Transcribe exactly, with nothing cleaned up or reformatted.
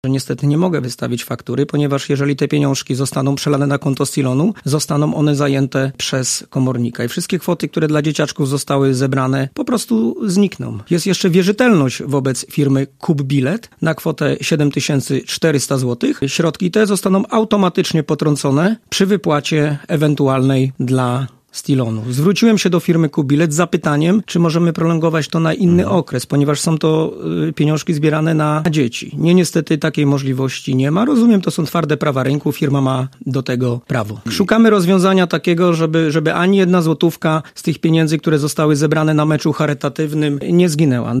że niestety nie mogę wystawić faktury, ponieważ jeżeli te pieniążki zostaną przelane na konto Silonu, zostaną one zajęte przez komornika i wszystkie kwoty, które dla dzieciaczków zostały zebrane, po prostu znikną. Jest jeszcze wierzytelność wobec firmy Kup Bilet na kwotę siedem tysięcy czterysta złotych. Środki te zostaną automatycznie potrącone przy wypłacie ewentualnej dla Silonu. Zwróciłem się do firmy Kup Bilet z zapytaniem, czy możemy prolongować to na inny mhm. okres, ponieważ są to y, pieniążki zbierane na dzieci. Nie, niestety takiej możliwości nie ma. Rozumiem, to są twarde prawa rynku, firma ma do tego prawo. Szukamy rozwiązania takiego, żeby, żeby ani jedna złotówka z tych pieniędzy, które zostały zebrane na meczu charytatywnym, nie zginęła.